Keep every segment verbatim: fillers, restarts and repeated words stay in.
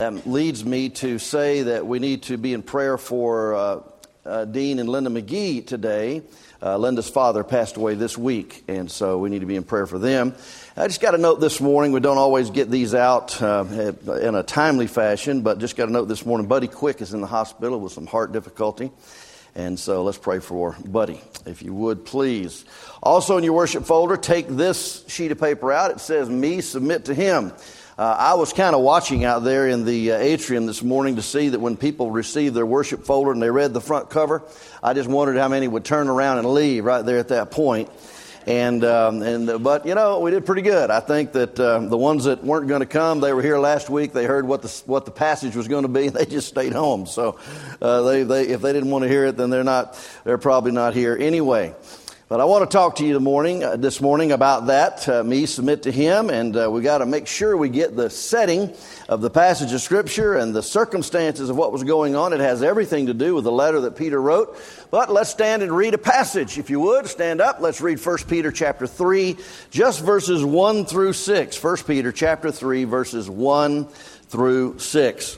That leads me to say that we need to be in prayer for uh, uh, Dean and Linda McGee today. Uh, Linda's father passed away this week, and so we need to be in prayer for them. I just got a note this morning. We don't always get these out uh, in a timely fashion, but just got a note this morning. Buddy Quick is in the hospital with some heart difficulty, and so let's pray for Buddy, if you would, please. Also in your worship folder, take this sheet of paper out. It says, "Me, submit to Him." Uh, I was kind of watching out there in the uh, atrium this morning to see that when people received their worship folder and they read the front cover, I just wondered how many would turn around and leave right there at that point. And um, and uh, but you know, we did pretty good. I think that uh, the ones that weren't going to come, they were here last week. They heard what the what the passage was going to be, and they just stayed home. So uh, they they if they didn't want to hear it, then they're not they're probably not here anyway. But I want to talk to you this morning, uh, this morning about that, uh, me, submit to Him, and uh, we got to make sure we get the setting of the passage of Scripture and the circumstances of what was going on. It has everything to do with the letter that Peter wrote. But let's stand and read a passage, if you would. Stand up. Let's read First Peter chapter three, just verses one through six. First Peter chapter three, verses one through six.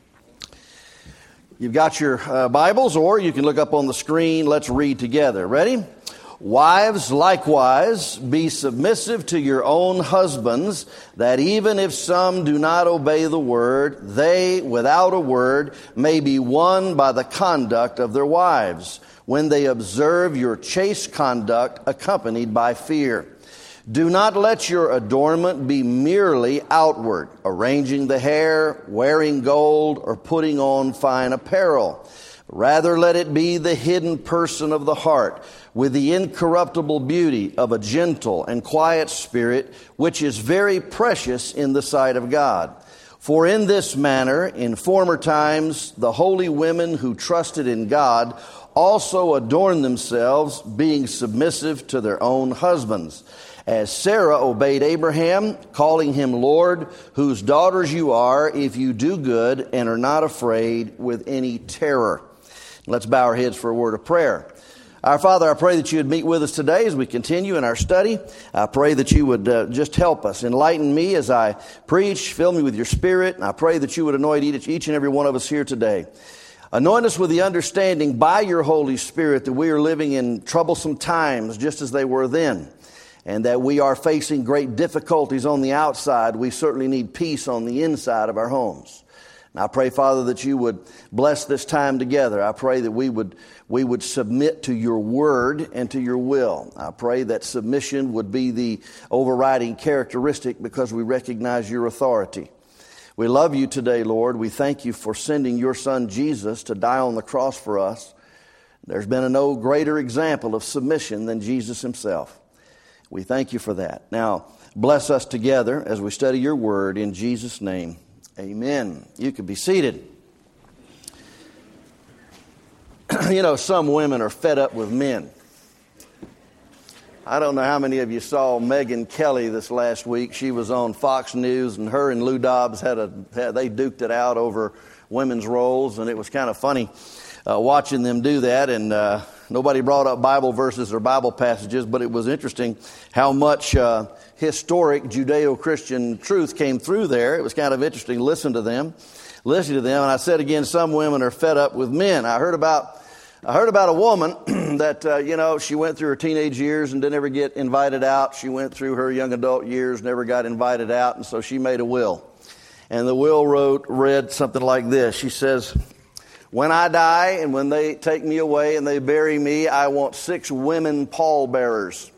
You've got your uh, Bibles, or you can look up on the screen. Let's read together. Ready? "Wives, likewise, be submissive to your own husbands, that even if some do not obey the word, they, without a word, may be won by the conduct of their wives, when they observe your chaste conduct accompanied by fear. Do not let your adornment be merely outward, arranging the hair, wearing gold, or putting on fine apparel. Rather, let it be the hidden person of the heart, with the incorruptible beauty of a gentle and quiet spirit, which is very precious in the sight of God. For in this manner, in former times, the holy women who trusted in God also adorned themselves, being submissive to their own husbands. As Sarah obeyed Abraham, calling him Lord, whose daughters you are, if you do good and are not afraid with any terror." Let's bow our heads for a word of prayer. Our Father, I pray that you would meet with us today as we continue in our study. I pray that you would uh, just help us. Enlighten me as I preach. Fill me with your Spirit. And I pray that you would anoint each, each and every one of us here today. Anoint us with the understanding by your Holy Spirit that we are living in troublesome times just as they were then. And that we are facing great difficulties on the outside. We certainly need peace on the inside of our homes. And I pray, Father, that you would bless this time together. I pray that we would we would submit to your word and to your will. I pray that submission would be the overriding characteristic because we recognize your authority. We love you today, Lord. We thank you for sending your Son Jesus to die on the cross for us. There's been a no greater example of submission than Jesus himself. We thank you for that. Now, bless us together as we study your word in Jesus' name. Amen. You can be seated. You know, some women are fed up with men. I don't know how many of you saw Megyn Kelly this last week. She was on Fox News, and her and Lou Dobbs had a had, they duked it out over women's roles, and it was kind of funny uh, watching them do that. And uh, nobody brought up Bible verses or Bible passages, but it was interesting how much uh, historic Judeo-Christian truth came through there. It was kind of interesting to listen to them, listen to them. And I said again, some women are fed up with men. I heard about, I heard about a woman that, uh, you know, she went through her teenage years and didn't ever get invited out. She went through her young adult years, never got invited out. And so she made a will. And the will wrote, read something like this. She says, "When I die and when they take me away and they bury me, I want six women pallbearers."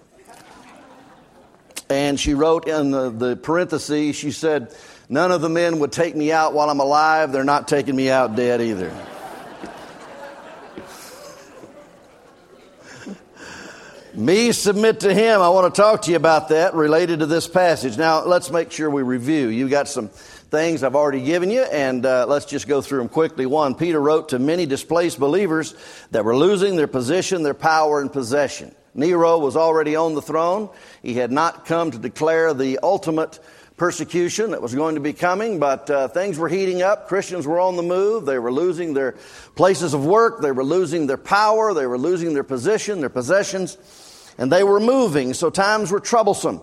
And she wrote in the, the parentheses, she said, "None of the men would take me out while I'm alive. They're not taking me out dead either." Me, submit to Him. I want to talk to you about that related to this passage. Now, let's make sure we review. You got some things I've already given you, and uh, let's just go through them quickly. One, Peter wrote to many displaced believers that were losing their position, their power, and possession. Nero was already on the throne. He had not come to declare the ultimate persecution that was going to be coming, but uh, things were heating up. Christians were on the move. They were losing their places of work. They were losing their power. They were losing their position, their possessions, and they were moving. So times were troublesome.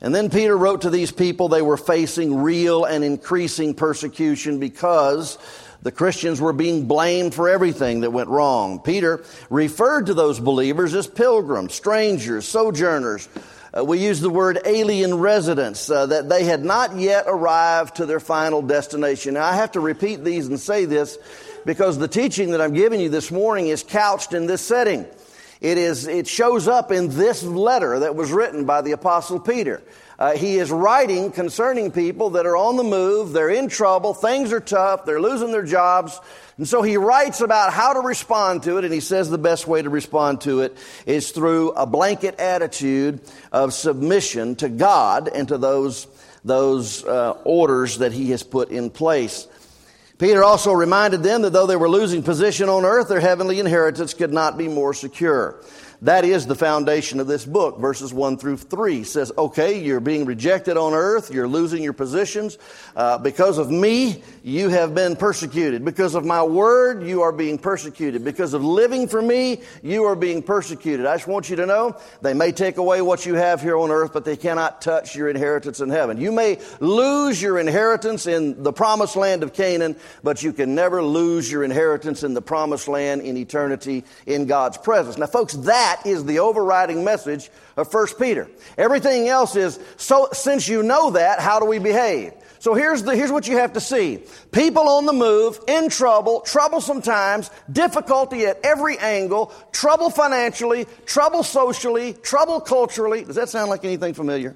And then Peter wrote to these people. They were facing real and increasing persecution because the Christians were being blamed for everything that went wrong. Peter referred to those believers as pilgrims, strangers, sojourners. Uh, we use the word alien residents, uh, that they had not yet arrived to their final destination. Now, I have to repeat these and say this because the teaching that I'm giving you this morning is couched in this setting. It is. It shows up in this letter that was written by the Apostle Peter. Uh, he is writing concerning people that are on the move, they're in trouble, things are tough, they're losing their jobs. And so he writes about how to respond to it, and he says the best way to respond to it is through a blanket attitude of submission to God and to those, those uh, orders that he has put in place. Peter also reminded them that though they were losing position on earth, their heavenly inheritance could not be more secure. That is the foundation of this book. Verses one through three says, okay, you're being rejected on earth. You're losing your positions. Uh, because of me, you have been persecuted. Because of my word, you are being persecuted. Because of living for me, you are being persecuted. I just want you to know, they may take away what you have here on earth, but they cannot touch your inheritance in heaven. You may lose your inheritance in the promised land of Canaan, but you can never lose your inheritance in the promised land in eternity in God's presence. Now, folks, that That is the overriding message of First Peter. Everything else is, so since you know that, how do we behave? So here's the, here's what you have to see. People on the move, in trouble, troublesome times, difficulty at every angle, trouble financially, trouble socially, trouble culturally. Does that sound like anything familiar?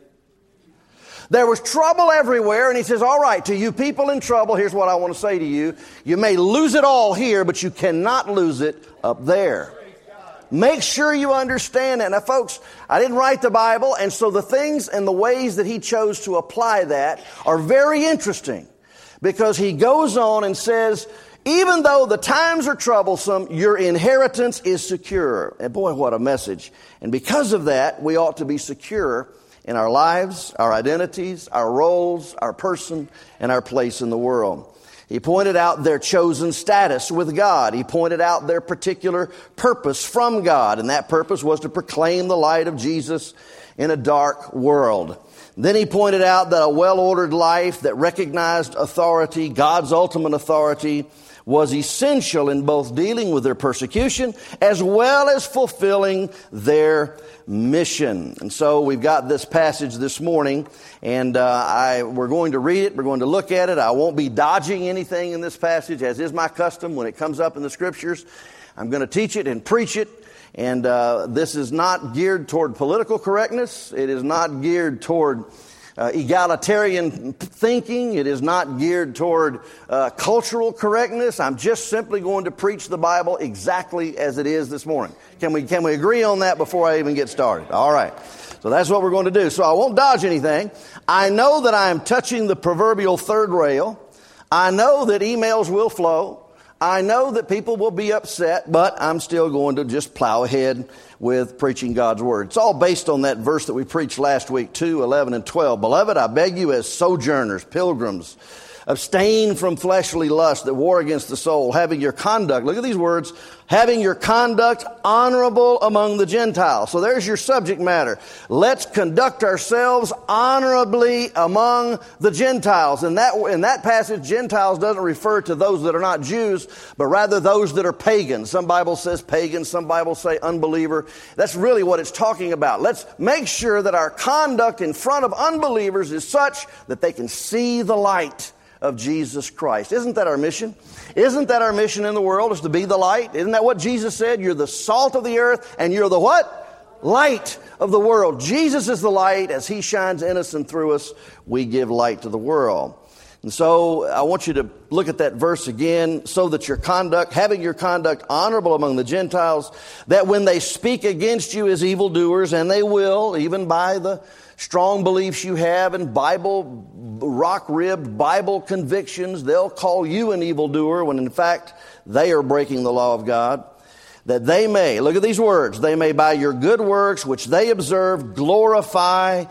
There was trouble everywhere, and he says, all right, to you people in trouble, here's what I want to say to you. You may lose it all here, but you cannot lose it up there. Make sure you understand that. Now, folks, I didn't write the Bible, and so the things and the ways that he chose to apply that are very interesting because he goes on and says, even though the times are troublesome, your inheritance is secure. And boy, what a message. And because of that, we ought to be secure in our lives, our identities, our roles, our person, and our place in the world. He pointed out their chosen status with God. He pointed out their particular purpose from God, and that purpose was to proclaim the light of Jesus in a dark world. Then he pointed out that a well-ordered life that recognized authority, God's ultimate authority, was essential in both dealing with their persecution as well as fulfilling their mission. And so we've got this passage this morning, and uh, I we're going to read it. We're going to look at it. I won't be dodging anything in this passage, as is my custom when it comes up in the Scriptures. I'm going to teach it and preach it. And uh, this is not geared toward political correctness. It is not geared toward Uh, egalitarian thinking. It is not geared toward uh, cultural correctness. I'm just simply going to preach the Bible exactly as it is this morning. Can we can we agree on that before I even get started? All right. So that's what we're going to do. So I won't dodge anything. I know that I am touching the proverbial third rail. I know that emails will flow. I know that people will be upset, but I'm still going to just plow ahead with preaching God's Word. It's all based on that verse that we preached last week, two, eleven, and twelve. Beloved, I beg you as sojourners, pilgrims, abstain from fleshly lust that war against the soul, having your conduct, look at these words, having your conduct honorable among the Gentiles. So there's your subject matter. Let's conduct ourselves honorably among the Gentiles. In that, in that passage, Gentiles doesn't refer to those that are not Jews, but rather those that are pagans. Some Bible says pagan, some Bibles say unbeliever. That's really what it's talking about. Let's make sure that our conduct in front of unbelievers is such that they can see the light of Jesus Christ. Isn't that our mission? Isn't that our mission in the world, is to be the light? Isn't that what Jesus said? You're the salt of the earth and you're the what? Light of the world. Jesus is the light. As he shines in us and through us, we give light to the world. And so I want you to look at that verse again, so that your conduct, having your conduct honorable among the Gentiles, that when they speak against you as evildoers, and they will, even by the strong beliefs you have and Bible, rock-ribbed Bible convictions, they'll call you an evildoer when in fact they are breaking the law of God. That they may, look at these words, they may by your good works which they observe glorify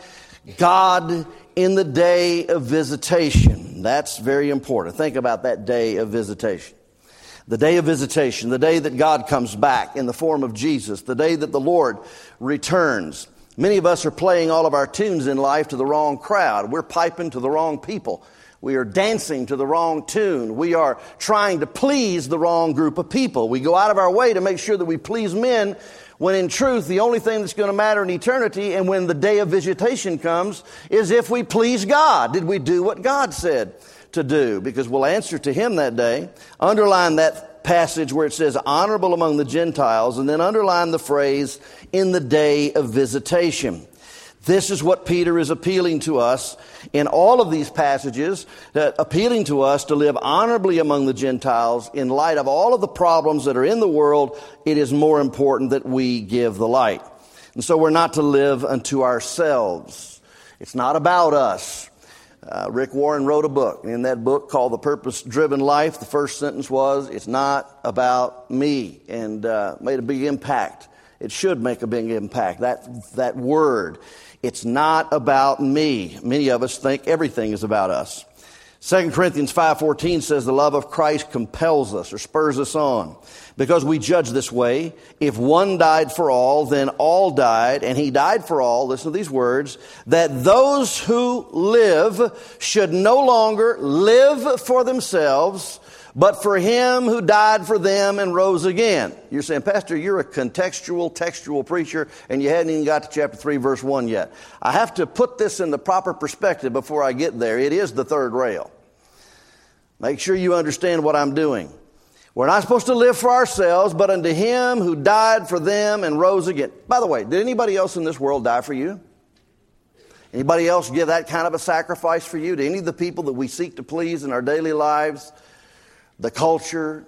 God in the day of visitation. That's very important. Think about that day of visitation. The day of visitation, the day that God comes back in the form of Jesus, the day that the Lord returns. Many of us are playing all of our tunes in life to the wrong crowd. We're piping to the wrong people. We are dancing to the wrong tune. We are trying to please the wrong group of people. We go out of our way to make sure that we please men, when in truth, the only thing that's going to matter in eternity and when the day of visitation comes is if we please God. Did we do what God said to do? Because we'll answer to Him that day. Underline that passage where it says honorable among the Gentiles, and then underline the phrase in the day of visitation. This is what Peter is appealing to us in all of these passages, that appealing to us to live honorably among the Gentiles. In light of all of the problems that are in the world, it is more important that we give the light. And so we're not to live unto ourselves. It's not about us. Uh, Rick Warren wrote a book. In that book called The Purpose-Driven Life, the first sentence was, it's not about me, and uh, made a big impact. It should make a big impact. That, that word, it's not about me. Many of us think everything is about us. Second Corinthians five fourteen says the love of Christ compels us or spurs us on, because we judge this way. If one died for all, then all died, and He died for all, listen to these words, that those who live should no longer live for themselves, but for Him who died for them and rose again. You're saying, Pastor, you're a contextual, textual preacher, and you hadn't even got to chapter three, verse one yet. I have to put this in the proper perspective before I get there. It is the third rail. Make sure you understand what I'm doing. We're not supposed to live for ourselves, but unto Him who died for them and rose again. By the way, did anybody else in this world die for you? Anybody else give that kind of a sacrifice for you? Do any of the people that we seek to please in our daily lives, the culture,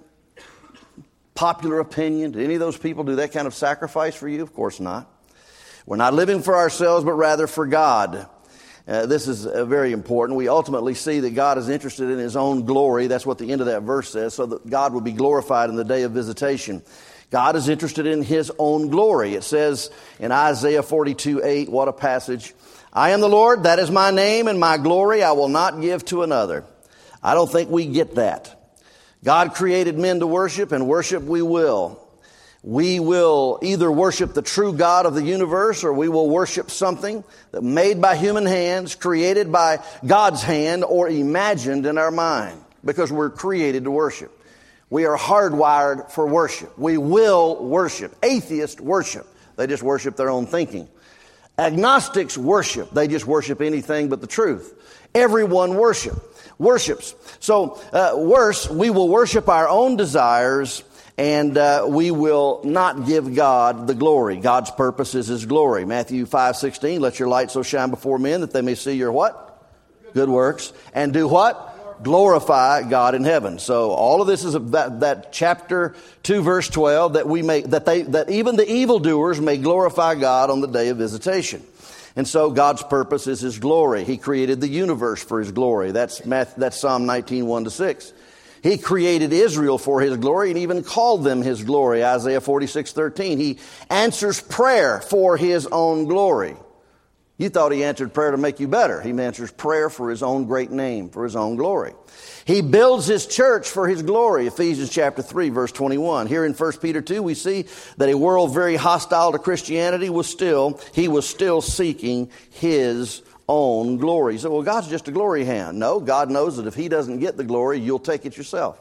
popular opinion, do any of those people do that kind of sacrifice for you? Of course not. We're not living for ourselves, but rather for God. Uh, this is uh, very important. We ultimately see that God is interested in His own glory. That's what the end of that verse says, so that God will be glorified in the day of visitation. God is interested in His own glory. It says in Isaiah forty-two eight, what a passage. I am the Lord, that is my name, and my glory I will not give to another. I don't think we get that. God created men to worship, and worship we will. We will either worship the true God of the universe, or we will worship something that made by human hands, created by God's hand, or imagined in our mind, because we're created to worship. We are hardwired for worship. We will worship. Atheists worship. They just worship their own thinking. Agnostics worship. They just worship anything but the truth. Everyone worship. worships. So uh, worse, we will worship our own desires, and uh, we will not give God the glory. God's purpose is His glory. Matthew five sixteen, let your light so shine before men that they may see your what? Good works. And do what? Glorify God in heaven. So all of this is that, that chapter two, verse twelve, that we may, that they, that even the evildoers may glorify God on the day of visitation. And so God's purpose is His glory. He created the universe for His glory. That's that's Psalm nineteen, one to six. He created Israel for His glory and even called them His glory. Isaiah forty-six, thirteen. He answers prayer for His own glory. You thought He answered prayer to make you better. He answers prayer for His own great name, for His own glory. He builds His church for His glory. Ephesians chapter three, verse twenty-one. Here in First Peter two, we see that a world very hostile to Christianity was still, he was still seeking His own glory. So, well, God's just a glory hound. No, God knows that if He doesn't get the glory, you'll take it yourself.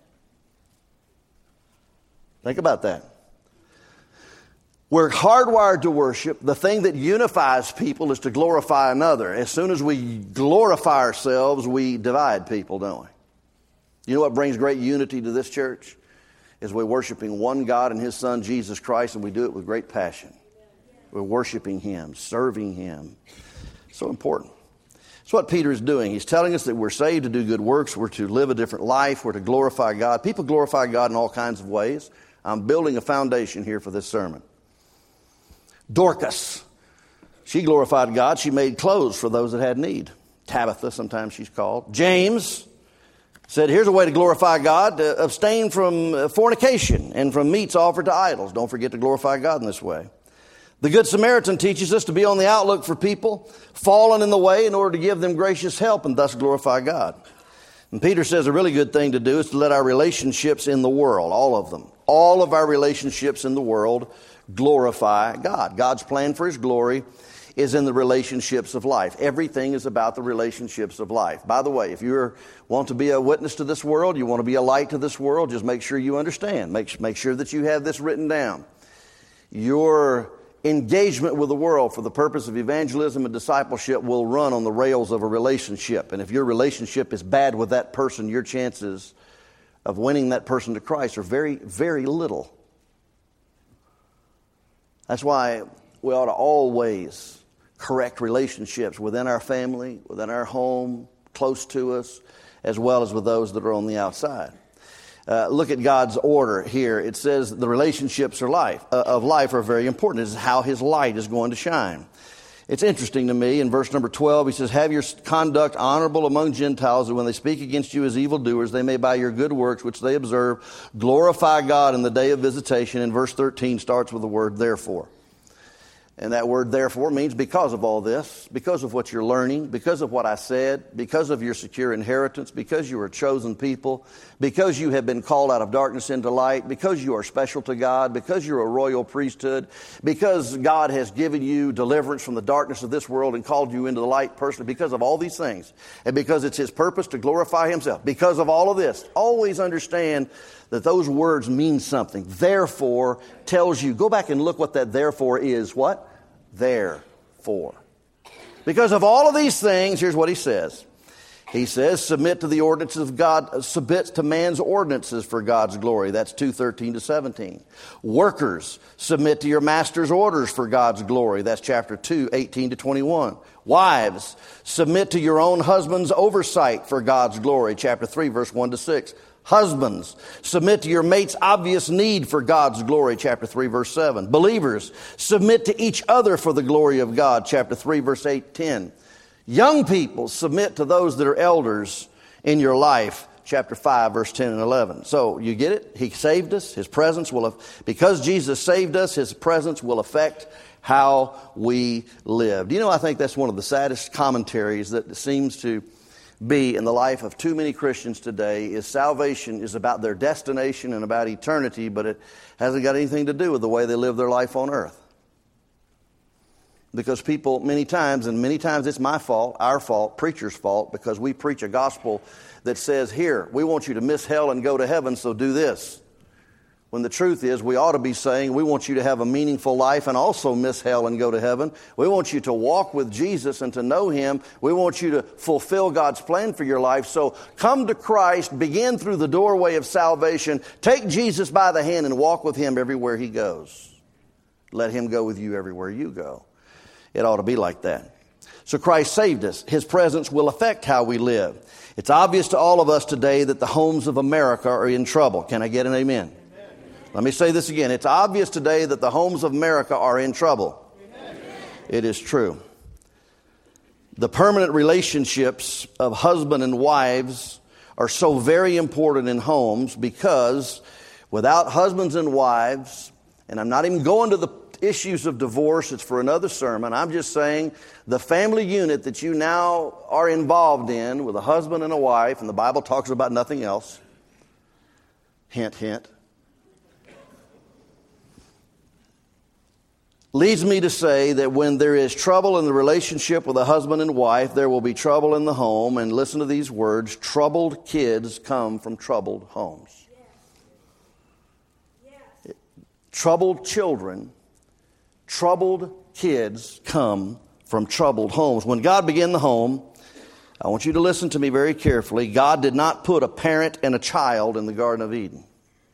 Think about that. We're hardwired to worship. The thing that unifies people is to glorify another. As soon as we glorify ourselves, we divide people, don't we? You know what brings great unity to this church? Is we're worshiping one God and His Son, Jesus Christ, and we do it with great passion. We're worshiping Him, serving Him. So important. That's what Peter is doing. He's telling us that we're saved to do good works. We're to live a different life. We're to glorify God. People glorify God in all kinds of ways. I'm building a foundation here for this sermon. Dorcas, she glorified God. She made clothes for those that had need. Tabitha, sometimes she's called. James said, here's a way to glorify God, to abstain from fornication and from meats offered to idols. Don't forget to glorify God in this way. The Good Samaritan teaches us to be on the outlook for people fallen in the way in order to give them gracious help and thus glorify God. And Peter says a really good thing to do is to let our relationships in the world, all of them, all of our relationships in the world, glorify God. God's plan for His glory is in the relationships of life. Everything is about the relationships of life. By the way, if you want to be a witness to this world, you want to be a light to this world, just make sure you understand. Make, make sure that you have this written down. Your engagement with the world for the purpose of evangelism and discipleship will run on the rails of a relationship. And if your relationship is bad with that person, your chances of winning that person to Christ are very, very little. That's why we ought to always correct relationships within our family, within our home, close to us, as well as with those that are on the outside. Uh, look at God's order here. It says the relationships are life, uh, of life are very important. This is how His light is going to shine. It's interesting to me, in verse number twelve, He says, have your conduct honorable among Gentiles, and when they speak against you as evildoers, they may by your good works, which they observe, glorify God in the day of visitation. And verse thirteen starts with the word therefore. And that word therefore means because of all this, because of what you're learning, because of what I said, because of your secure inheritance, because you are a chosen people, because you have been called out of darkness into light, because you are special to God, because you're a royal priesthood, because God has given you deliverance from the darkness of this world and called you into the light personally, because of all these things, and because it's His purpose to glorify Himself, because of all of this, always understand that those words mean something. Therefore tells you, go back and look what that therefore is. What? Therefore. Because of all of these things, here's what he says. He says, submit to the ordinances of God, submit to man's ordinances for God's glory. That's two thirteen to seventeen. Workers, submit to your master's orders for God's glory. That's chapter two, eighteen to twenty-one. Wives, submit to your own husband's oversight for God's glory. Chapter three, verse one to six. Husbands, submit to your mate's obvious need for God's glory, chapter three, verse seven. Believers, submit to each other for the glory of God, chapter three, verse eight, ten. Young people, submit to those that are elders in your life, chapter five, verse ten and eleven. So, you get it? He saved us. His presence will, because Jesus saved us, His presence will affect how we live. Do you know, I think that's one of the saddest commentaries that seems to be in the life of too many Christians today is salvation is about their destination and about eternity, but it hasn't got anything to do with the way they live their life on earth. Because people many times, and many times it's my fault, our fault, preacher's fault, because we preach a gospel that says, here, we want you to miss hell and go to heaven, so do this. When the truth is, we ought to be saying, we want you to have a meaningful life and also miss hell and go to heaven. We want you to walk with Jesus and to know Him. We want you to fulfill God's plan for your life. So come to Christ, begin through the doorway of salvation, take Jesus by the hand and walk with Him everywhere He goes. Let Him go with you everywhere you go. It ought to be like that. So Christ saved us. His presence will affect how we live. It's obvious to all of us today that the homes of America are in trouble. Can I get an amen? Let me say this again. It's obvious today that the homes of America are in trouble. Amen. It is true. The permanent relationships of husband and wives are so very important in homes because without husbands and wives, and I'm not even going to the issues of divorce, it's for another sermon. I'm just saying the family unit that you now are involved in with a husband and a wife, and the Bible talks about nothing else. Hint, hint. Leads me to say that when there is trouble in the relationship with a husband and wife, there will be trouble in the home. And listen to these words, troubled kids come from troubled homes. Yes. Yes. Troubled children, troubled kids come from troubled homes. When God began the home, I want you to listen to me very carefully. God did not put a parent and a child in the Garden of Eden.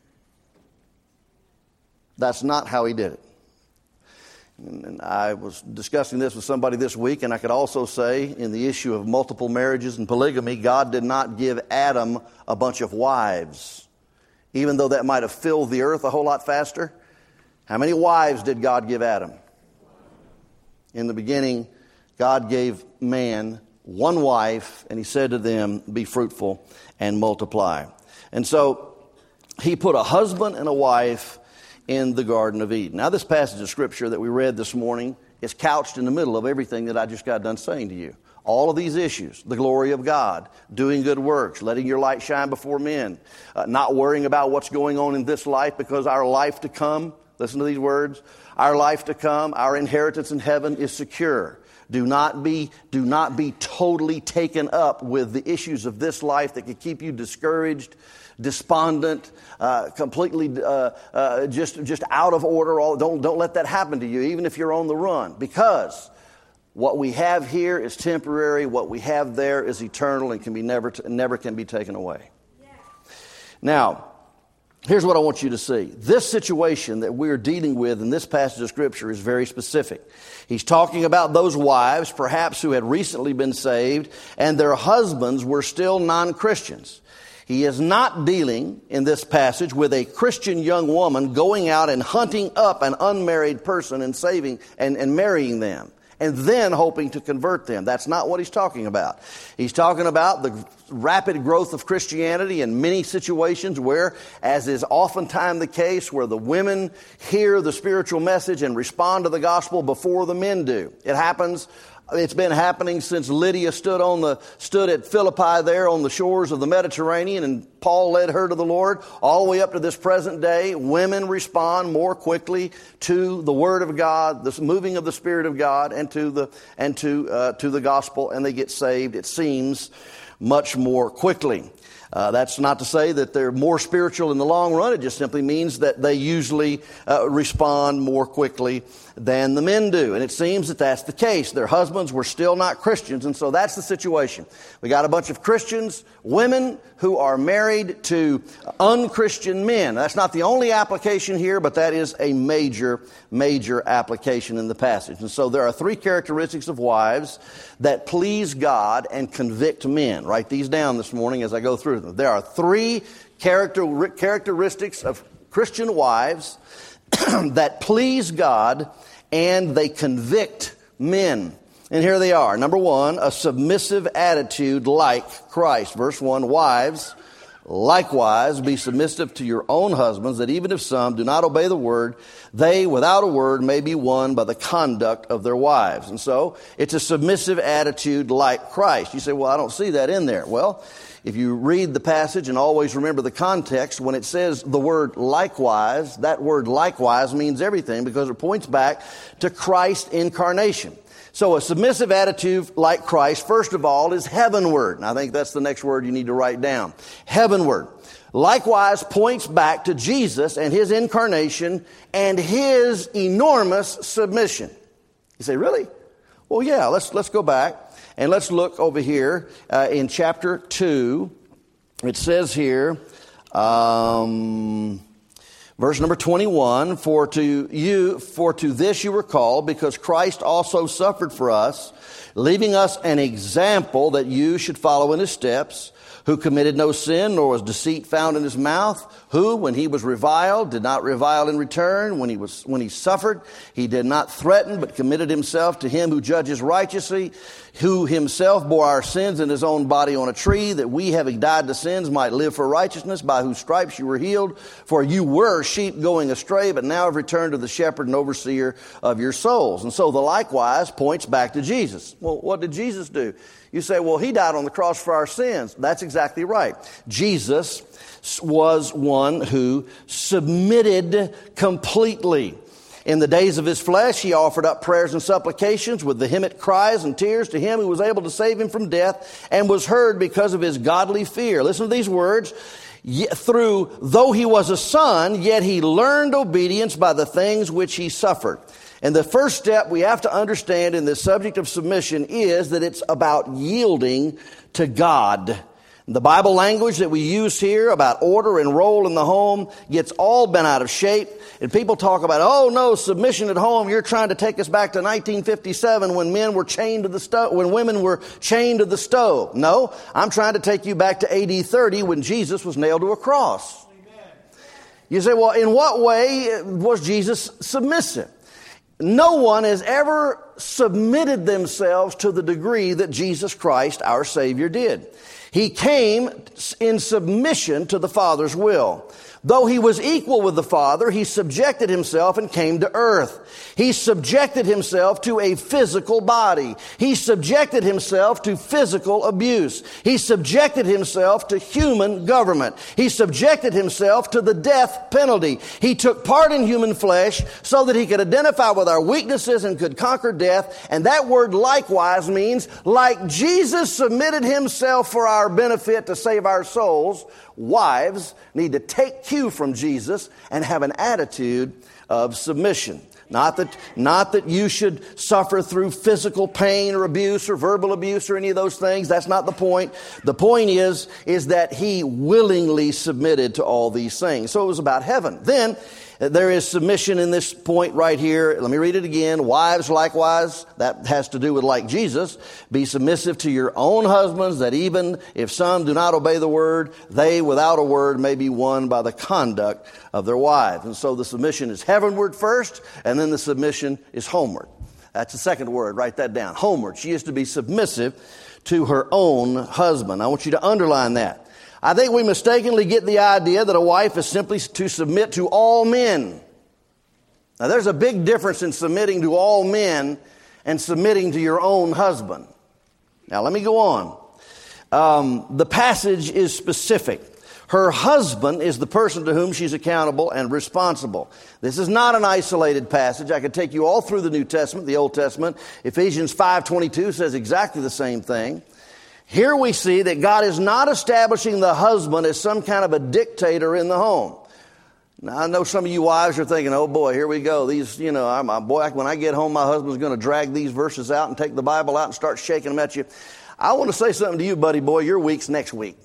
That's not how He did it. And I was discussing this with somebody this week, and I could also say in the issue of multiple marriages and polygamy, God did not give Adam a bunch of wives, even though that might have filled the earth a whole lot faster. How many wives did God give Adam? In the beginning, God gave man one wife, and He said to them, be fruitful and multiply. And so He put a husband and a wife in the Garden of Eden. Now, this passage of Scripture that we read this morning is couched in the middle of everything that I just got done saying to you. All of these issues, the glory of God, doing good works, letting your light shine before men, uh, not worrying about what's going on in this life because our life to come Listen to these words. Our life to come, our inheritance in heaven is secure. Do not be, do not be totally taken up with the issues of this life that could keep you discouraged, despondent, uh, completely uh, uh, just just out of order. All don't don't let that happen to you, even if you're on the run, because what we have here is temporary. What we have there is eternal and can be never t- never can be taken away. Yeah. Now, here's what I want you to see. This situation that we're dealing with in this passage of Scripture is very specific. He's talking about those wives, perhaps who had recently been saved, and their husbands were still non-Christians. He is not dealing in this passage with a Christian young woman going out and hunting up an unmarried person and saving and, and marrying them, and then hoping to convert them. That's not what he's talking about. He's talking about the rapid growth of Christianity in many situations where, as is oftentimes the case, where the women hear the spiritual message and respond to the gospel before the men do. It happens. It's been happening since Lydia stood on the stood at Philippi there on the shores of the Mediterranean, and Paul led her to the Lord. All the way up to this present day, women respond more quickly to the Word of God, the moving of the Spirit of God, and to the and to uh, to the gospel, and they get saved. It seems much more quickly. Uh, that's not to say that they're more spiritual in the long run. It just simply means that they usually uh, respond more quickly than the men do. And it seems that that's the case. Their husbands were still not Christians, and so that's the situation. We got a bunch of Christians, women who are married to unchristian men. That's not the only application here, but that is a major, major application in the passage. And so there are three characteristics of wives that please God and convict men. Write these down this morning as I go through them. There are three character, characteristics of Christian wives that please God and they convict men. And here they are. Number one, a submissive attitude like Christ. Verse one, wives, likewise be submissive to your own husbands, that even if some do not obey the word, they without a word may be won by the conduct of their wives. And so it's a submissive attitude like Christ. You say, well, I don't see that in there. Well, if you read the passage and always remember the context, when it says the word likewise, that word likewise means everything because it points back to Christ's incarnation. So a submissive attitude like Christ, first of all, is heavenward. And I think that's the next word you need to write down. Heavenward. Likewise points back to Jesus and his incarnation and his enormous submission. You say, really? Well, yeah, let's let's go back. And let's look over here uh, in chapter two. It says here, um, verse number twenty-one, For to you, for to this you were called, because Christ also suffered for us, leaving us an example that you should follow in his steps, who committed no sin, nor was deceit found in his mouth, who, when he was reviled, did not revile in return. When he was, when he suffered, he did not threaten, but committed himself to him who judges righteously, who himself bore our sins in his own body on a tree, that we, having died to sins, might live for righteousness, by whose stripes you were healed. For you were sheep going astray, but now have returned to the shepherd and overseer of your souls. And so the likewise points back to Jesus. Well, what did Jesus do? You say, well, he died on the cross for our sins. That's exactly right. Jesus was one who submitted completely. In the days of his flesh, he offered up prayers and supplications with vehement cries and tears to him who was able to save him from death, and was heard because of his godly fear. Listen to these words. Through, though he was a son, yet he learned obedience by the things which he suffered. And the first step we have to understand in this subject of submission is that it's about yielding to God. The Bible language that we use here about order and role in the home gets all bent out of shape. And people talk about, oh no, submission at home. You're trying to take us back to nineteen fifty-seven when men were chained to the stove, when women were chained to the stove. No, I'm trying to take you back to A D thirty when Jesus was nailed to a cross. Amen. You say, well, in what way was Jesus submissive? No one has ever submitted themselves to the degree that Jesus Christ, our Savior, did. He came in submission to the Father's will. Though he was equal with the Father, he subjected himself and came to earth. He subjected himself to a physical body. He subjected himself to physical abuse. He subjected himself to human government. He subjected himself to the death penalty. He took part in human flesh so that he could identify with our weaknesses and could conquer death. And that word likewise means, like Jesus submitted himself for our benefit to save our souls, wives need to take cue from Jesus and have an attitude of submission. Not that, not that you should suffer through physical pain or abuse or verbal abuse or any of those things. That's not the point. The point is, is that he willingly submitted to all these things. So it was about heaven. Then there is submission in this point right here. Let me read it again. Wives, likewise, that has to do with like Jesus. Be submissive to your own husbands, that even if some do not obey the word, they without a word may be won by the conduct of their wives. And so the submission is heavenward first, and then the submission is homeward. That's the second word. Write that down. Homeward. She is to be submissive to her own husband. I want you to underline that. I think we mistakenly get the idea that a wife is simply to submit to all men. Now, there's a big difference in submitting to all men and submitting to your own husband. Now, let me go on. Um, the passage is specific. Her husband is the person to whom she's accountable and responsible. This is not an isolated passage. I could take you all through the New Testament, the Old Testament. Ephesians five twenty-two says exactly the same thing. Here we see that God is not establishing the husband as some kind of a dictator in the home. Now, I know some of you wives are thinking, oh boy, here we go. These, you know, I'm, I'm, boy, when I get home, my husband's going to drag these verses out and take the Bible out and start shaking them at you. I want to say something to you, buddy boy. Your week's next week.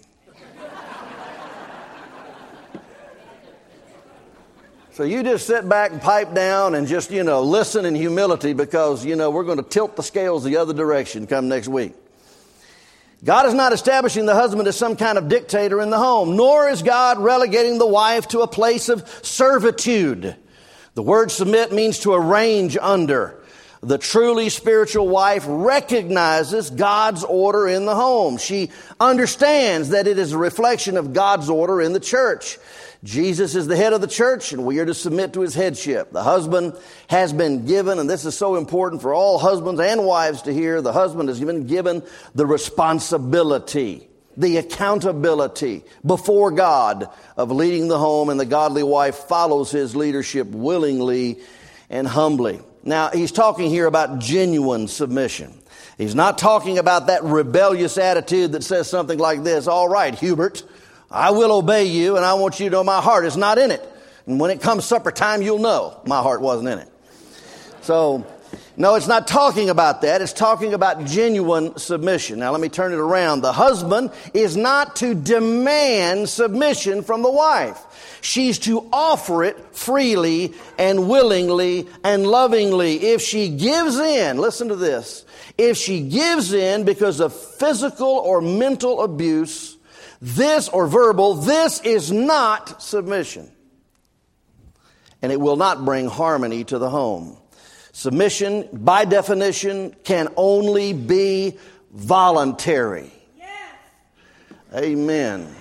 So you just sit back and pipe down and just, you know, listen in humility because, you know, we're going to tilt the scales the other direction come next week. God is not establishing the husband as some kind of dictator in the home, nor is God relegating the wife to a place of servitude. The word submit means to arrange under. The truly spiritual wife recognizes God's order in the home. She understands that it is a reflection of God's order in the church. Jesus is the head of the church, and we are to submit to his headship. The husband has been given, and this is so important for all husbands and wives to hear, the husband has been given the responsibility, the accountability before God of leading the home, and the godly wife follows his leadership willingly and humbly. Now, he's talking here about genuine submission. He's not talking about that rebellious attitude that says something like this, all right, Hubert, I will obey you, and I want you to know my heart is not in it. And when it comes supper time, you'll know my heart wasn't in it. So, no, it's not talking about that. It's talking about genuine submission. Now, let me turn it around. The husband is not to demand submission from the wife. She's to offer it freely and willingly and lovingly. If she gives in, listen to this, if she gives in because of physical or mental abuse, this or verbal, this is not submission. And it will not bring harmony to the home. Submission, by definition, can only be voluntary. Yes. Amen.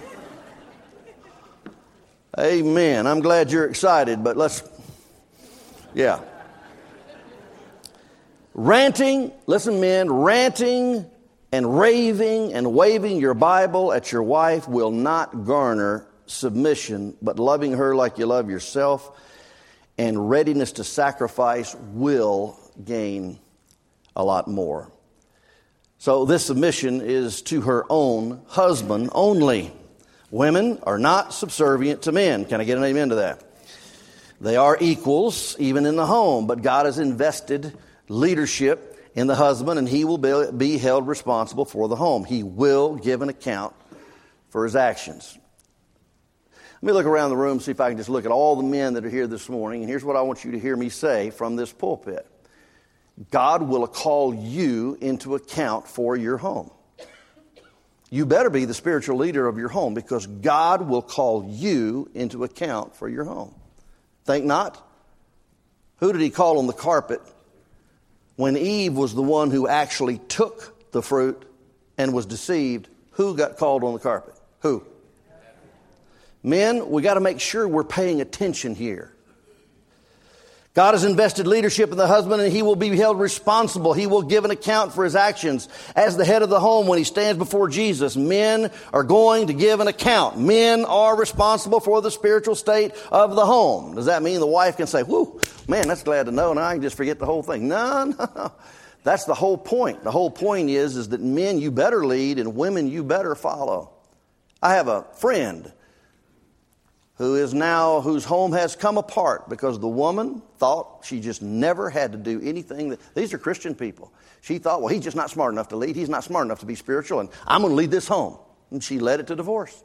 Amen. I'm glad you're excited, but let's, yeah. Ranting, listen men, ranting and raving and waving your Bible at your wife will not garner submission, but loving her like you love yourself and readiness to sacrifice will gain a lot more. So this submission is to her own husband only. Women are not subservient to men. Can I get an amen to that? They are equals even in the home, but God has invested leadership in the husband, and he will be, be held responsible for the home. He will give an account for his actions. Let me look around the room, see if I can just look at all the men that are here this morning. And here's what I want you to hear me say from this pulpit. God will call you into account for your home. You better be the spiritual leader of your home because God will call you into account for your home. Think not? Who did he call on the carpet when Eve was the one who actually took the fruit and was deceived, who got called on the carpet? Who? Men, we got to make sure we're paying attention here. God has invested leadership in the husband, and he will be held responsible. He will give an account for his actions. As the head of the home, when he stands before Jesus, men are going to give an account. Men are responsible for the spiritual state of the home. Does that mean the wife can say, whoo, man, that's glad to know, now I can just forget the whole thing? No, no. That's the whole point. The whole point is, is that men, you better lead, and women, you better follow. I have a friend who is now, whose home has come apart because the woman thought she just never had to do anything. That, these are Christian people. She thought, well, he's just not smart enough to lead. He's not smart enough to be spiritual, and I'm going to lead this home. And she led it to divorce.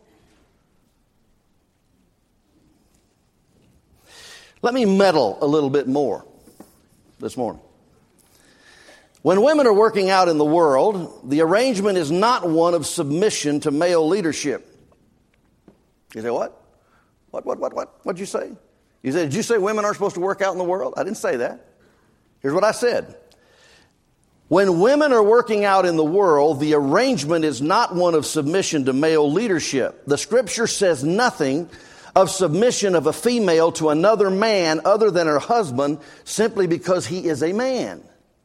Let me meddle a little bit more this morning. When women are working out in the world, the arrangement is not one of submission to male leadership. You say, what? What, what, what, what? What'd you say? You said, did you say women aren't supposed to work out in the world? I didn't say that. Here's what I said. When women are working out in the world, the arrangement is not one of submission to male leadership. The scripture says nothing of submission of a female to another man other than her husband simply because he is a man.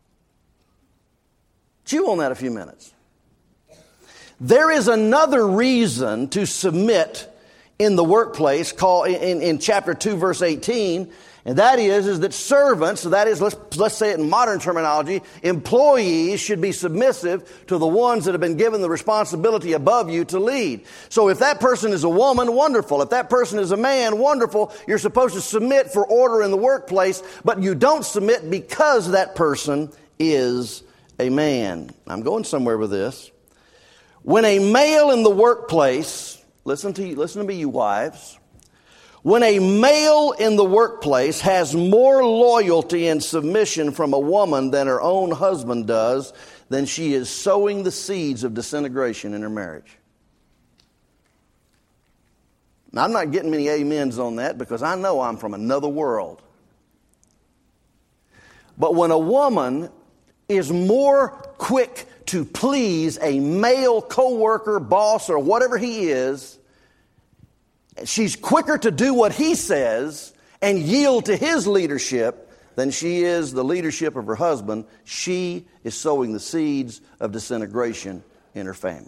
Chew on that a few minutes. There is another reason to submit in the workplace, call in, in chapter two, verse eighteen, and that is, is that servants, that is, let's, let's say it in modern terminology, employees should be submissive to the ones that have been given the responsibility above you to lead. So if that person is a woman, wonderful. If that person is a man, wonderful. You're supposed to submit for order in the workplace, but you don't submit because that person is a man. I'm going somewhere with this. When a male in the workplace, listen to you, listen to me, you wives. When a male in the workplace has more loyalty and submission from a woman than her own husband does, then she is sowing the seeds of disintegration in her marriage. Now, I'm not getting many amens on that because I know I'm from another world. But when a woman is more quick to please a male coworker, boss, or whatever he is, she's quicker to do what he says and yield to his leadership than she is the leadership of her husband. She is sowing the seeds of disintegration in her family.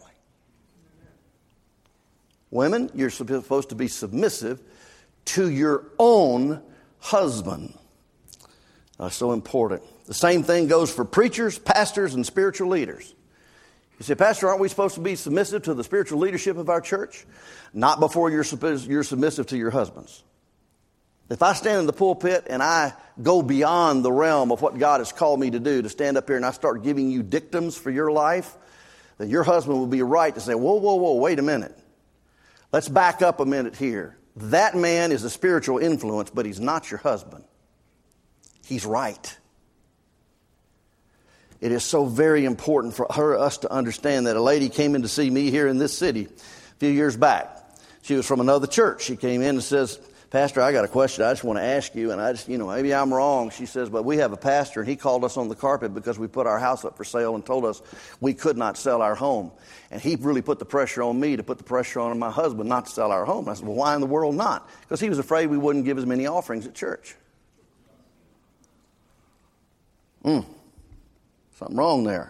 Women, you're supposed to be submissive to your own husband. That's so important. The same thing goes for preachers, pastors, and spiritual leaders. You say, Pastor, aren't we supposed to be submissive to the spiritual leadership of our church? Not before you're, you're submissive to your husbands. If I stand in the pulpit and I go beyond the realm of what God has called me to do, to stand up here and I start giving you dictums for your life, then your husband will be right to say, whoa, whoa, whoa, wait a minute. Let's back up a minute here. That man is a spiritual influence, but he's not your husband. He's right. It is so very important for her, us to understand that a lady came in to see me here in this city a few years back. She was from another church. She came in and says, Pastor, I got a question I just want to ask you. And I just, you know, maybe I'm wrong. She says, but we have a pastor and he called us on the carpet because we put our house up for sale and told us we could not sell our home. And he really put the pressure on me to put the pressure on my husband not to sell our home. I said, well, why in the world not? Because he was afraid we wouldn't give as many offerings at church. Hmm. Something wrong there.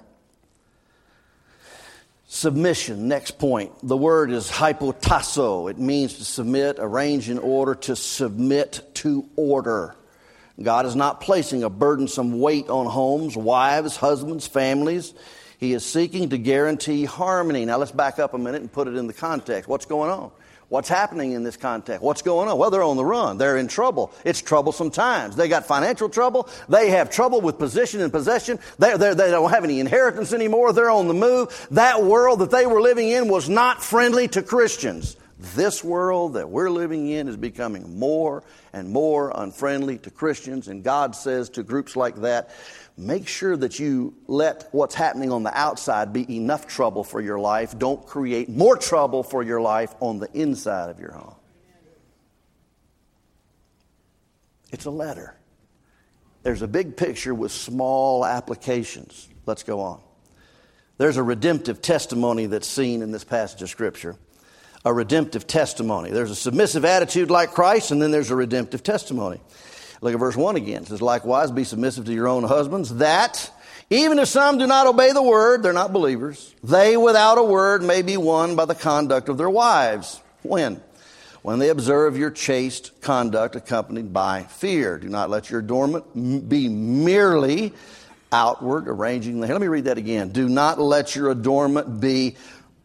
Submission, next point. The word is hypotasso. It means to submit, arrange in order, to submit to order. God is not placing a burdensome weight on homes, wives, husbands, families. He is seeking to guarantee harmony. Now let's back up a minute and put it in the context. What's going on? What's happening in this context? What's going on? Well, they're on the run. They're in trouble. It's troublesome times. They got financial trouble. They have trouble with position and possession. They, they, they don't have any inheritance anymore. They're on the move. That world that they were living in was not friendly to Christians. This world that we're living in is becoming more and more unfriendly to Christians. And God says to groups like that, make sure that you let what's happening on the outside be enough trouble for your life. Don't create more trouble for your life on the inside of your home. It's a letter. There's a big picture with small applications. Let's go on. There's a redemptive testimony that's seen in this passage of Scripture. A redemptive testimony. There's a submissive attitude like Christ, and then there's a redemptive testimony. Look at verse one again. It says, likewise, be submissive to your own husbands, that even if some do not obey the word, they're not believers, they without a word may be won by the conduct of their wives. When? When they observe your chaste conduct accompanied by fear. Do not let your adornment be merely outward, arranging the hair. Let me read that again. Do not let your adornment be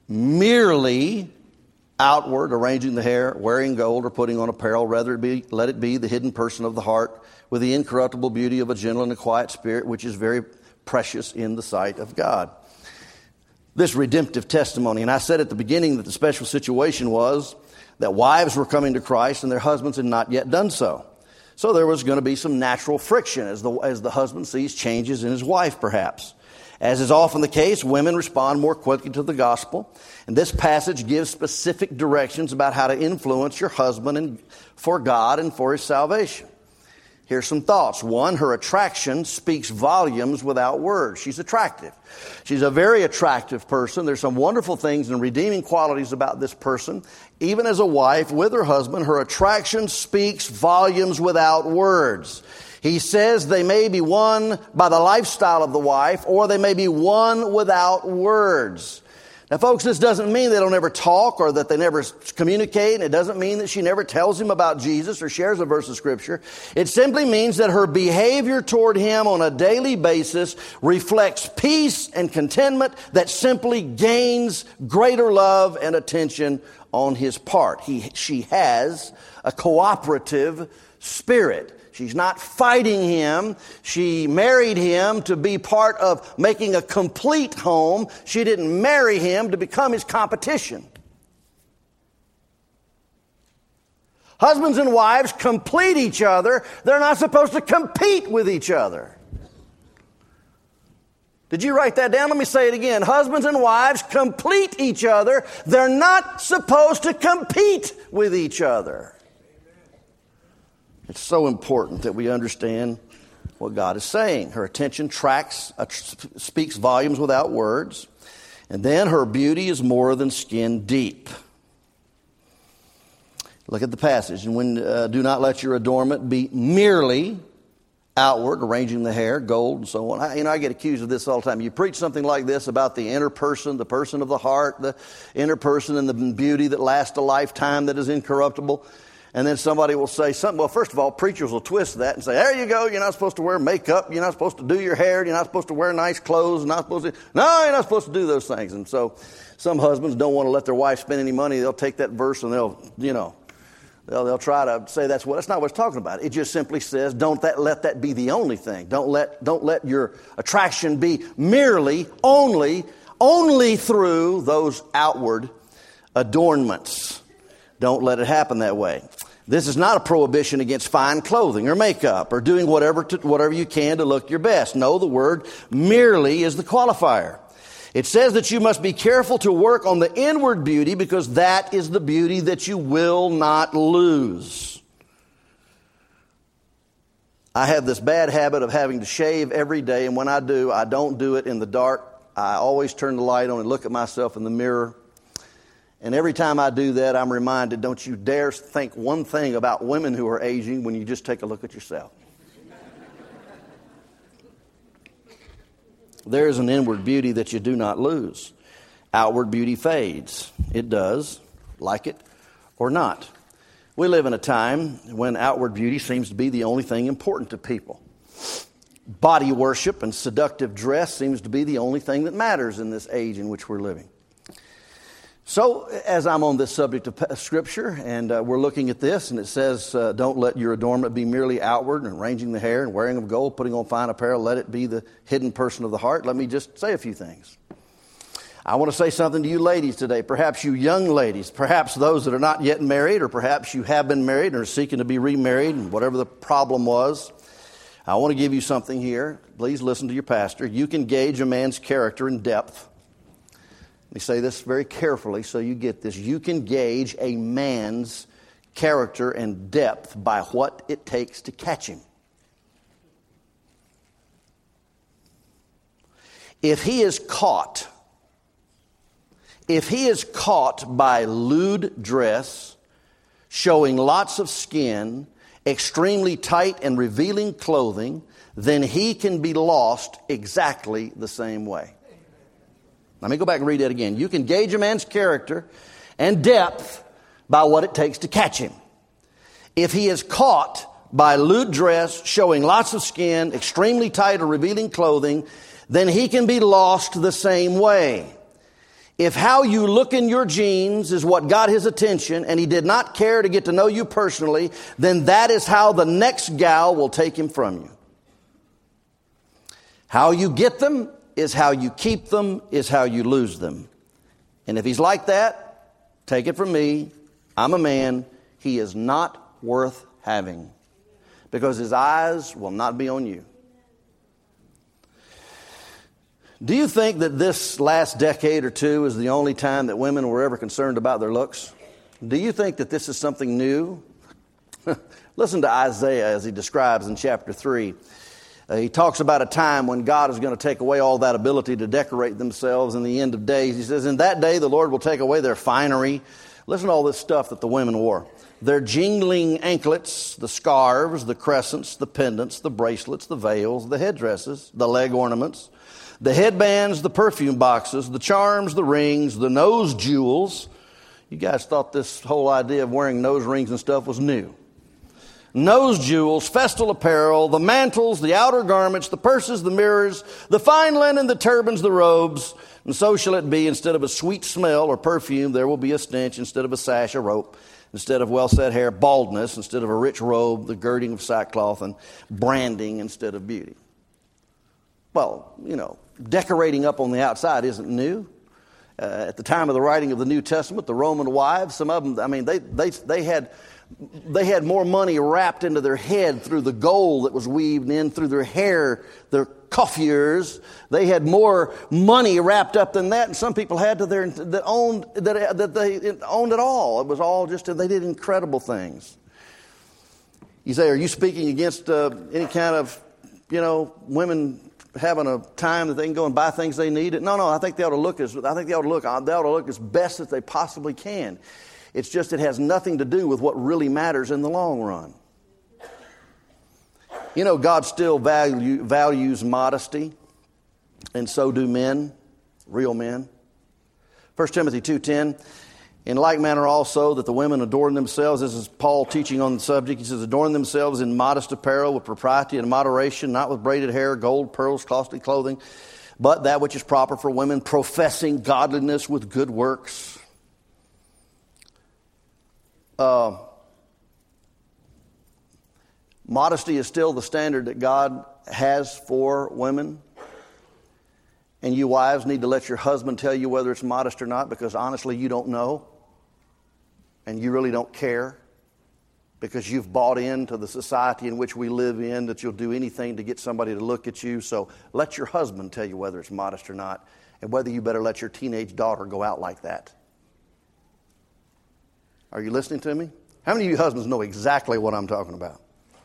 merely outward, arranging the hair, wearing gold, or putting on apparel. Rather, it be, let it be the hidden person of the heart with the incorruptible beauty of a gentle and a quiet spirit, which is very precious in the sight of God. This redemptive testimony, and I said at the beginning that the special situation was that wives were coming to Christ and their husbands had not yet done so. So there was going to be some natural friction as the, as the husband sees changes in his wife, perhaps. As is often the case, women respond more quickly to the gospel. And this passage gives specific directions about how to influence your husband and for God and for his salvation. Here's some thoughts. One, her attraction speaks volumes without words. She's attractive. She's a very attractive person. There's some wonderful things and redeeming qualities about this person. Even as a wife with her husband, her attraction speaks volumes without words. He says they may be won by the lifestyle of the wife, or they may be won without words. Now, folks, this doesn't mean they don't ever talk or that they never communicate. And it doesn't mean that she never tells him about Jesus or shares a verse of Scripture. It simply means that her behavior toward him on a daily basis reflects peace and contentment that simply gains greater love and attention on his part. He, she has a cooperative spirit. She's not fighting him. She married him to be part of making a complete home. She didn't marry him to become his competition. Husbands and wives complete each other. They're not supposed to compete with each other. Did you write that down? Let me say it again. Husbands and wives complete each other. They're not supposed to compete with each other. It's so important that we understand what God is saying. Her attention tracks, uh, speaks volumes without words. And then her beauty is more than skin deep. Look at the passage. And when uh, do not let your adornment be merely outward, arranging the hair, gold, and so on. I, you know, I get accused of this all the time. You preach something like this about the inner person, the person of the heart, the inner person and the beauty that lasts a lifetime, that is incorruptible. And then somebody will say something. Well, first of all, preachers will twist that and say, there you go, you're not supposed to wear makeup, you're not supposed to do your hair, you're not supposed to wear nice clothes, you're not supposed to, no, you're not supposed to do those things. And so some husbands don't want to let their wife spend any money. They'll take that verse and they'll, you know, they'll, they'll try to say that's what, that's not what it's talking about. It just simply says, don't that, let that be the only thing. Don't let, don't let your attraction be merely, only, only through those outward adornments. Don't let it happen that way. This is not a prohibition against fine clothing or makeup or doing whatever to, whatever you can to look your best. No, the word merely is the qualifier. It says that you must be careful to work on the inward beauty because that is the beauty that you will not lose. I have this bad habit of having to shave every day, and when I do, I don't do it in the dark. I always turn the light on and look at myself in the mirror. And every time I do that, I'm reminded, don't you dare think one thing about women who are aging when you just take a look at yourself. There is an inward beauty that you do not lose. Outward beauty fades. It does, like it or not. We live in a time when outward beauty seems to be the only thing important to people. Body worship and seductive dress seems to be the only thing that matters in this age in which we're living. So, as I'm on this subject of Scripture, and uh, we're looking at this, and it says, uh, don't let your adornment be merely outward, and arranging the hair, and wearing of gold, putting on fine apparel, let it be the hidden person of the heart. Let me just say a few things. I want to say something to you ladies today, perhaps you young ladies, perhaps those that are not yet married, or perhaps you have been married and are seeking to be remarried, and whatever the problem was. I want to give you something here. Please listen to your pastor. You can gauge a man's character in depth. Let me say this very carefully so you get this. You can gauge a man's character and depth by what it takes to catch him. If he is caught, if he is caught by lewd dress, showing lots of skin, extremely tight and revealing clothing, then he can be lost exactly the same way. Let me go back and read that again. You can gauge a man's character and depth by what it takes to catch him. If he is caught by lewd dress, showing lots of skin, extremely tight or revealing clothing, then he can be lost the same way. If how you look in your jeans is what got his attention and he did not care to get to know you personally, then that is how the next gal will take him from you. How you get them is how you keep them, is how you lose them. And if he's like that, take it from me, I'm a man, he is not worth having, because his eyes will not be on you. Do you think that this last decade or two is the only time that women were ever concerned about their looks? Do you think that this is something new? Listen to Isaiah as he describes in chapter three. Uh, he talks about a time when God is going to take away all that ability to decorate themselves in the end of days. He says, in that day the Lord will take away their finery. Listen to all this stuff that the women wore. Their jingling anklets, the scarves, the crescents, the pendants, the bracelets, the veils, the headdresses, the leg ornaments, the headbands, the perfume boxes, the charms, the rings, the nose jewels. You guys thought this whole idea of wearing nose rings and stuff was new. Nose jewels, festal apparel, the mantles, the outer garments, the purses, the mirrors, the fine linen, the turbans, the robes. And so shall it be, instead of a sweet smell or perfume, there will be a stench. Instead of a sash, a rope. Instead of well-set hair, baldness. Instead of a rich robe, the girding of sackcloth, and branding instead of beauty. Well, you know, decorating up on the outside isn't new. Uh, at the time of the writing of the New Testament, the Roman wives, some of them, I mean, they they they had they had more money wrapped into their head through the gold that was weaved in through their hair, their coiffures. They had more money wrapped up than that, and some people had to their that owned that that they owned it all. It was all just they did incredible things. You say, are you speaking against uh, any kind of, you know, women having a time that they can go and buy things they need? No, no. I think they ought to look as I think they ought to look. They ought to look as best as they possibly can. It's just it has nothing to do with what really matters in the long run. You know, God still value, values modesty, and so do men, real men. First Timothy two ten, in like manner also that the women adorn themselves. This is Paul teaching on the subject. He says, adorn themselves in modest apparel with propriety and moderation, not with braided hair, gold, pearls, costly clothing, but that which is proper for women, professing godliness with good works. Uh, modesty is still the standard that God has for women. And you wives need to let your husband tell you whether it's modest or not, because honestly you don't know. And you really don't care, because you've bought into the society in which we live in that you'll do anything to get somebody to look at you. So let your husband tell you whether it's modest or not, and whether you better let your teenage daughter go out like that. Are you listening to me? How many of you husbands know exactly what I'm talking about?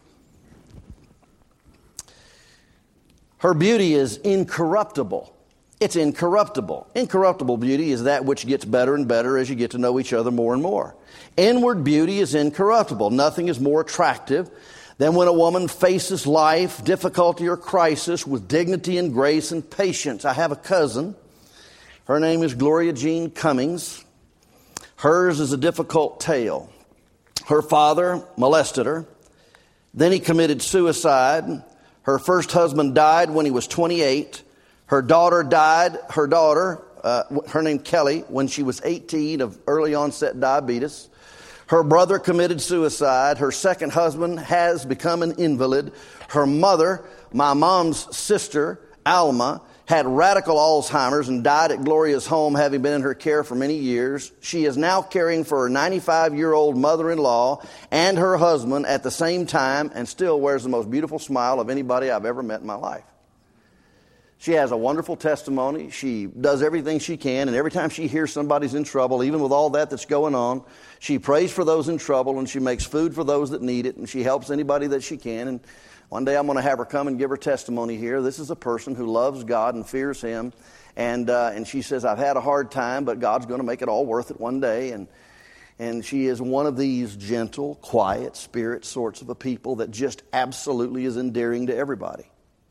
Her beauty is incorruptible. It's incorruptible. Incorruptible beauty is that which gets better and better as you get to know each other more and more. Inward beauty is incorruptible. Nothing is more attractive than when a woman faces life, difficulty, or crisis with dignity and grace and patience. I have a cousin. Her name is Gloria Jean Cummings. Hers is a difficult tale. Her father molested her. Then he committed suicide. Her first husband died when he was twenty-eight. Her daughter died, her daughter, uh, her name Kelly, when she was eighteen, of early onset diabetes. Her brother committed suicide. Her second husband has become an invalid. Her mother, my mom's sister, Alma, had radical Alzheimer's and died at Gloria's home, having been in her care for many years. She is now caring for her ninety-five-year-old mother-in-law and her husband at the same time, and still wears the most beautiful smile of anybody I've ever met in my life. She has a wonderful testimony. She does everything she can, and every time she hears somebody's in trouble, even with all that that's going on, she prays for those in trouble, and she makes food for those that need it, and she helps anybody that she can. And one day I'm going to have her come and give her testimony here. This is a person who loves God and fears Him, and uh, and she says, I've had a hard time, but God's going to make it all worth it one day. And and she is one of these gentle, quiet spirit sorts of a people that just absolutely is endearing to everybody.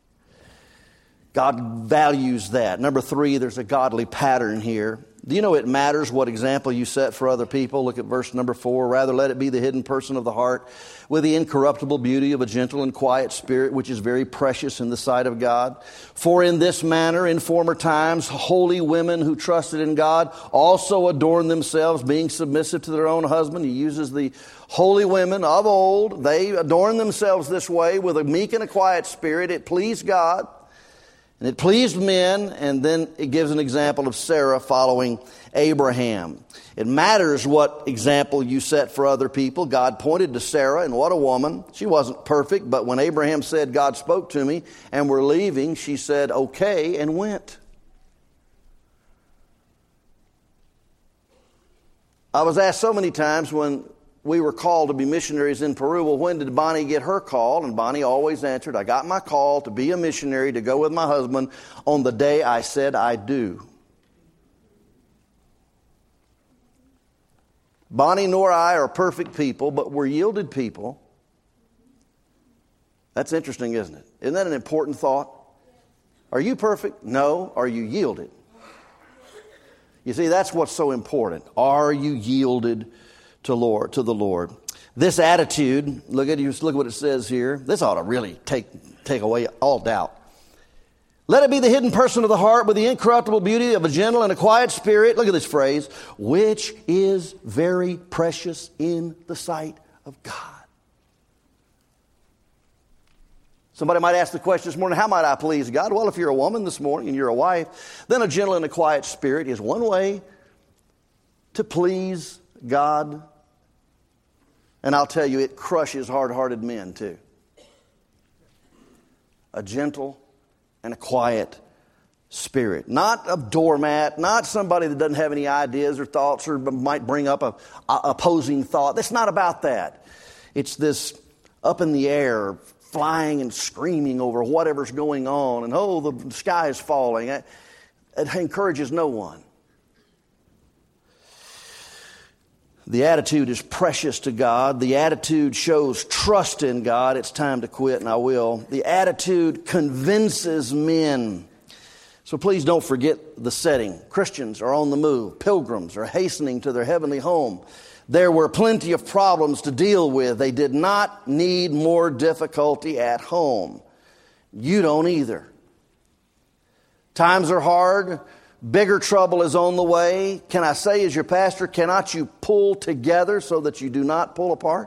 God values that. Number three, there's a godly pattern here. Do you know it matters what example you set for other people? Look at verse number four. Rather, let it be the hidden person of the heart with the incorruptible beauty of a gentle and quiet spirit, which is very precious in the sight of God. For in this manner, in former times, holy women who trusted in God also adorned themselves, being submissive to their own husband. He uses the holy women of old. They adorned themselves this way with a meek and a quiet spirit. It pleased God. And it pleased men, and then it gives an example of Sarah following Abraham. It matters what example you set for other people. God pointed to Sarah, and what a woman. She wasn't perfect, but when Abraham said, God spoke to me, and we're leaving, she said, okay, and went. I was asked so many times when we were called to be missionaries in Peru, well, when did Bonnie get her call? And Bonnie always answered, I got my call to be a missionary, to go with my husband on the day I said I do. Bonnie nor I are perfect people, but we're yielded people. That's interesting, isn't it? Isn't that an important thought? Are you perfect? No. Are you yielded? You see, that's what's so important. Are you yielded to Lord, to the Lord? This attitude, look at you, look what it says here. This ought to really take take away all doubt. Let it be the hidden person of the heart with the incorruptible beauty of a gentle and a quiet spirit. Look at this phrase, which is very precious in the sight of God. Somebody might ask the question this morning, how might I please God? Well, if you're a woman this morning and you're a wife, then a gentle and a quiet spirit is one way to please God. And I'll tell you, it crushes hard-hearted men too. A gentle and a quiet spirit. Not a doormat, not somebody that doesn't have any ideas or thoughts or might bring up a, a opposing thought. That's not about that. It's this up in the air, flying and screaming over whatever's going on. And oh, the sky is falling. It, it encourages no one. The attitude is precious to God. The attitude shows trust in God. It's time to quit, and I will. The attitude convinces men. So please don't forget the setting. Christians are on the move. Pilgrims are hastening to their heavenly home. There were plenty of problems to deal with. They did not need more difficulty at home. You don't either. Times are hard. Bigger trouble is on the way. Can I say as your pastor, cannot you pull together so that you do not pull apart?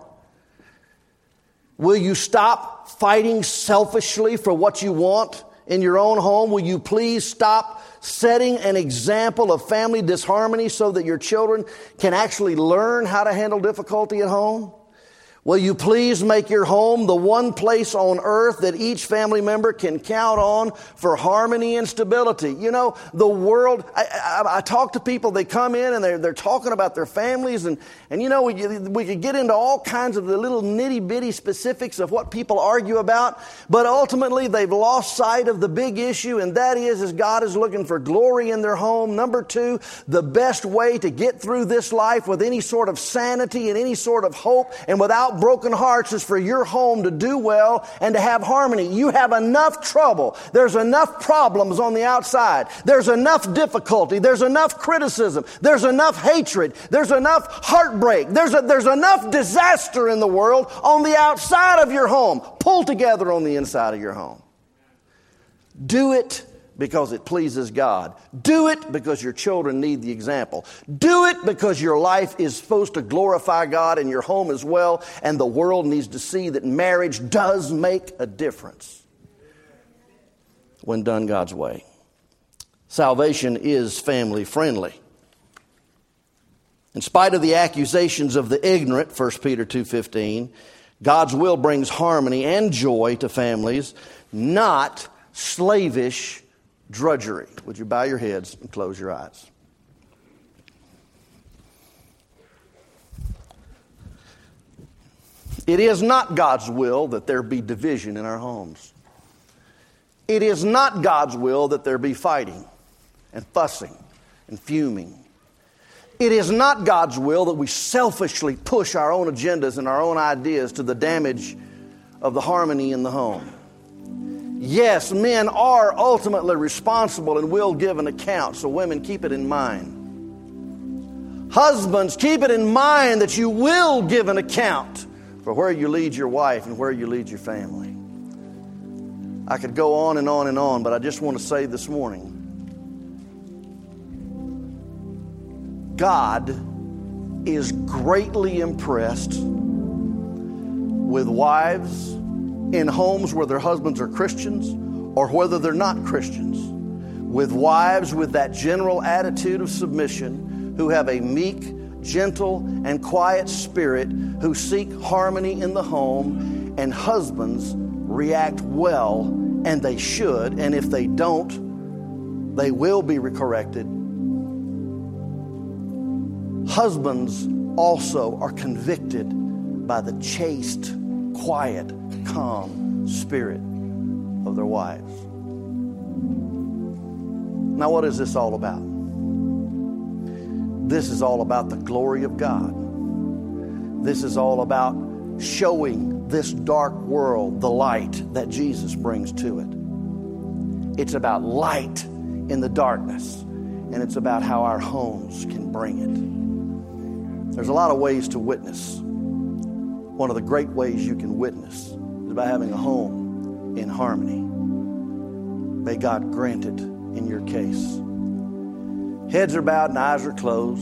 Will you stop fighting selfishly for what you want in your own home? Will you please stop setting an example of family disharmony so that your children can actually learn how to handle difficulty at home? Will you please make your home the one place on earth that each family member can count on for harmony and stability? You know, the world, I, I, I talk to people, they come in and they're, they're talking about their families, and, and you know, we, we could get into all kinds of the little nitty-bitty specifics of what people argue about, but ultimately they've lost sight of the big issue, and that is, is God is looking for glory in their home. Number two, the best way to get through this life with any sort of sanity and any sort of hope and without broken hearts is for your home to do well and to have harmony. You have enough trouble. There's enough problems on the outside. There's enough difficulty. There's enough criticism. There's enough hatred. There's enough heartbreak. There's a, there's enough disaster in the world on the outside of your home. Pull together on the inside of your home. Do it because it pleases God. Do it because your children need the example. Do it because your life is supposed to glorify God in your home as well, and the world needs to see that marriage does make a difference when done God's way. Salvation is family friendly. In spite of the accusations of the ignorant, First Peter two fifteen, God's will brings harmony and joy to families, not slavish drudgery. Would you bow your heads and close your eyes? It is not God's will that there be division in our homes. It is not God's will that there be fighting and fussing and fuming. It is not God's will that we selfishly push our own agendas and our own ideas to the damage of the harmony in the home. Yes, men are ultimately responsible and will give an account, so women, keep it in mind. Husbands, keep it in mind that you will give an account for where you lead your wife and where you lead your family. I could go on and on and on, but I just want to say this morning, God is greatly impressed with wives in homes where their husbands are Christians or whether they're not Christians, with wives with that general attitude of submission who have a meek, gentle, and quiet spirit, who seek harmony in the home, and husbands react well, and they should, and if they don't, they will be corrected. Husbands also are convicted by the chaste, quiet, calm spirit of their wives. Now, what is this all about? This is all about the glory of God. This is all about showing this dark world the light that Jesus brings to it. It's about light in the darkness, and it's about how our homes can bring it. There's a lot of ways to witness. One of the great ways you can witness is by having a home in harmony. May God grant it in your case. Heads are bowed and eyes are closed.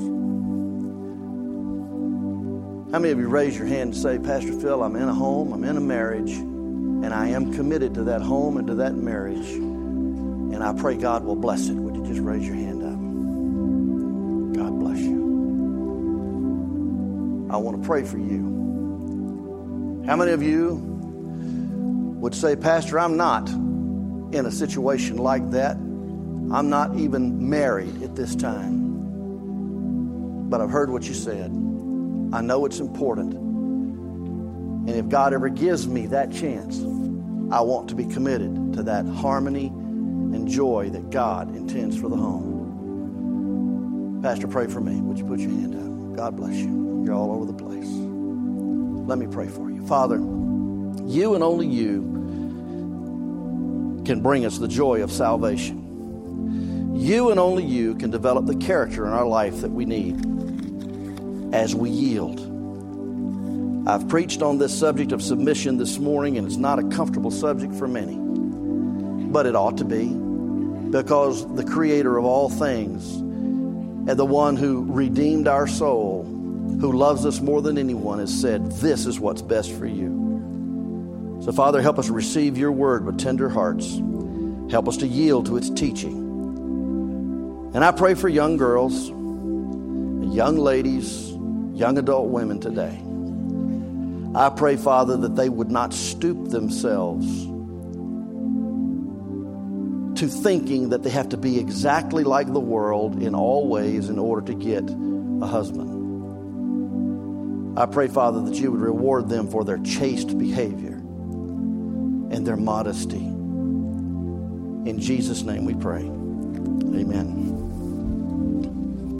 How many of you raise your hand and say, Pastor Phil, I'm in a home, I'm in a marriage, and I am committed to that home and to that marriage, and I pray God will bless it. Would you just raise your hand up? God bless you. I want to pray for you. How many of you would say, Pastor, I'm not in a situation like that. I'm not even married at this time. But I've heard what you said. I know it's important. And if God ever gives me that chance, I want to be committed to that harmony and joy that God intends for the home. Pastor, pray for me. Would you put your hand up? God bless you. You're all over the place. Let me pray for you. Father, you and only you can bring us the joy of salvation. You and only you can develop the character in our life that we need as we yield. I've preached on this subject of submission this morning, and it's not a comfortable subject for many. But it ought to be, because the Creator of all things and the one who redeemed our soul, who loves us more than anyone, has said, this is what's best for you. So, Father, help us receive your word with tender hearts. Help us to yield to its teaching. And I pray for young girls, young ladies, young adult women today. I pray, Father, that they would not stoop themselves to thinking that they have to be exactly like the world in all ways in order to get a husband. I pray, Father, that you would reward them for their chaste behavior and their modesty. In Jesus' name we pray. Amen.